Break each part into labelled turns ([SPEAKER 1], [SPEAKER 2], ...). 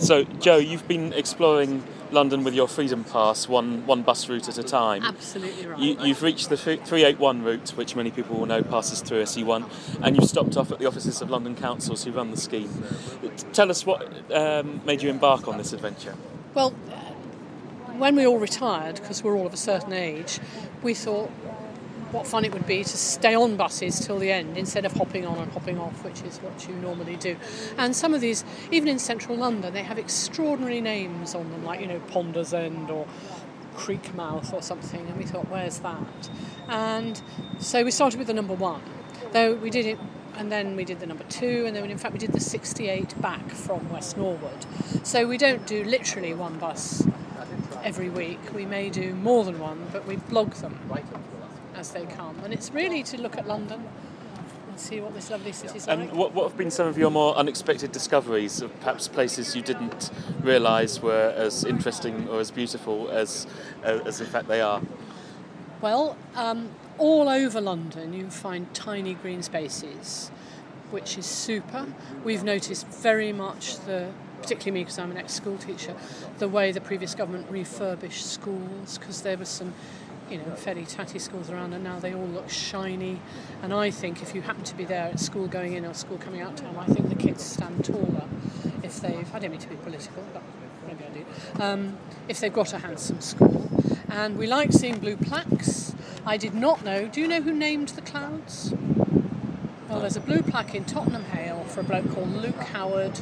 [SPEAKER 1] So, Jo, you've been exploring London with your Freedom Pass, one bus route at a time.
[SPEAKER 2] Absolutely right.
[SPEAKER 1] You've reached the 381 route, which many people will know passes through SE1, and you've stopped off at the offices of London councils who run the scheme. Tell us what made you embark on this adventure.
[SPEAKER 2] Well, when we all retired, because we're all of a certain age, we thought what fun it would be to stay on buses till the end instead of hopping on and hopping off, which is what you normally do. And some of these, even in central London, they have extraordinary names on them, like, Ponder's End or Creekmouth or something, and we thought, where's that? And so we started with the number 1, though we did it, and then we did the number 2, and then in fact we did the 68 back from West Norwood. So we don't do literally one bus every week. We may do more than one, but we blog them as they come, and it's really to look at London and see what this lovely city's like.
[SPEAKER 1] And what have been some of your more unexpected discoveries of perhaps places you didn't realise were as interesting or as beautiful as in fact they are?
[SPEAKER 2] Well, all over London you find tiny green spaces, which is super. We've noticed very much particularly me because I'm an ex-school teacher, the way the previous government refurbished schools, because there were some fairly tatty schools around, and now they all look shiny. And I think if you happen to be there at school going in or school coming out time, I think the kids stand taller if I don't mean to be political, but maybe I do, if they've got a handsome school. And we like seeing blue plaques. I did not know, do you know who named the clouds? Well, there's a blue plaque in Tottenham Hale for a bloke called Luke Howard,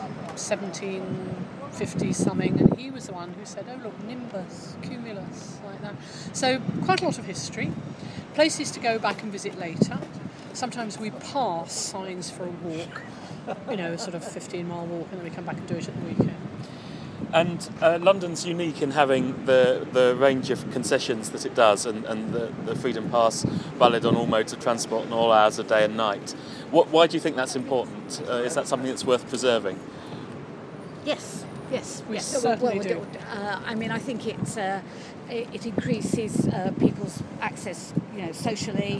[SPEAKER 2] 1750 something, and he was the one who said, oh look, nimbus, cumulus, like that. So quite a lot of history, places to go back and visit later. Sometimes we pass signs for a walk, sort of 15-mile walk, and then we come back and do it at the weekend.
[SPEAKER 1] And London's unique in having the range of concessions that it does, and the Freedom Pass valid on all modes of transport and all hours of day and night. Why do you think that's important? Is that something that's worth preserving?
[SPEAKER 3] Yes,
[SPEAKER 2] we certainly do.
[SPEAKER 3] I think it increases people's access, socially,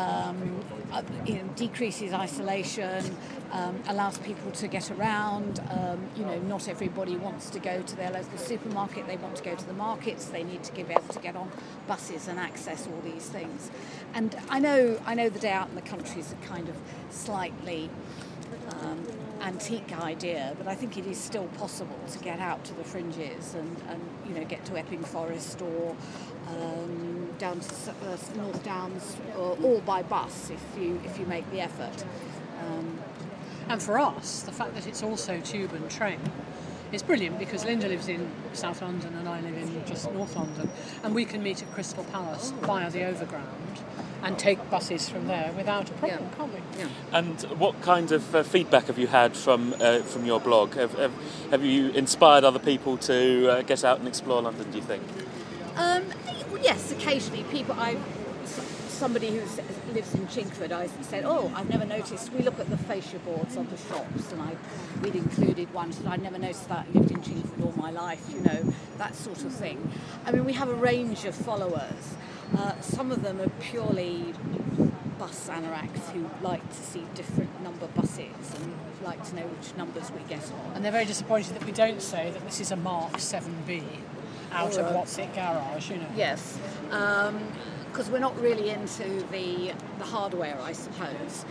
[SPEAKER 3] decreases isolation, allows people to get around. Not everybody wants to go to their local supermarket. They want to go to the markets. They need to be able to get on buses and access all these things. And I know the day out in the country is a kind of slightly antique idea, but I think it is still possible to get out to the fringes and get to Epping Forest or down to North Downs, all by bus if you make the effort.
[SPEAKER 2] And for us, the fact that it's also tube and train is brilliant, because Linda lives in South London and I live in just North London, and we can meet at Crystal Palace via the Overground and take buses from there without a problem, can't we?
[SPEAKER 1] Yeah. And what kind of feedback have you had from your blog? Have you inspired other people to get out and explore London, do you think?
[SPEAKER 3] Yes, occasionally. Somebody who lives in Chingford, I said, I've never noticed. We look at the fascia boards on the shops, and we'd included one, so I'd never noticed that. I lived in Chingford all my life, that sort of thing. We have a range of followers. Some of them are purely bus anoraks who like to see different number buses and like to know which numbers we get on.
[SPEAKER 2] And they're very disappointed that we don't say that this is a Mark 7B out of What's It Garage,
[SPEAKER 3] Yes. Because we're not really into the hardware, I suppose.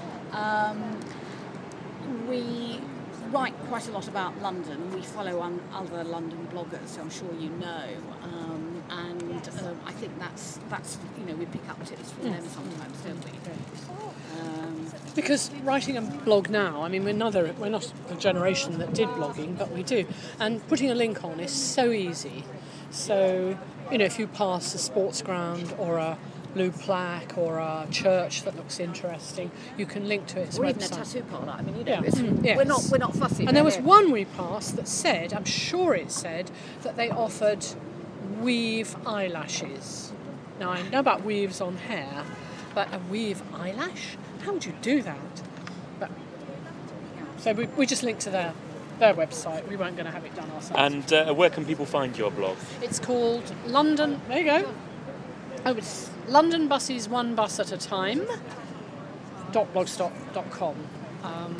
[SPEAKER 3] We write quite a lot about London. We follow on other London bloggers, who I'm sure you know, and I think that's we pick up tips from them sometimes, don't we?
[SPEAKER 2] Because writing a blog now, we're not the generation that did blogging, but we do, and putting a link on is so easy. So if you pass a sports ground or a blue plaque or a church that looks interesting, you can link to its
[SPEAKER 3] or
[SPEAKER 2] website.
[SPEAKER 3] Even a tattoo parlour.
[SPEAKER 2] Yes.
[SPEAKER 3] We're not fussy.
[SPEAKER 2] And there was one we passed that said, I'm sure it said, that they offered weave eyelashes. Now I know about weaves on hair, but a weave eyelash? How would you do that? So we just linked to their website. We weren't going to have it done ourselves.
[SPEAKER 1] And where can people find your blog?
[SPEAKER 2] It's called London. There you go. It's London Buses, one bus at a time. .blogspot.com.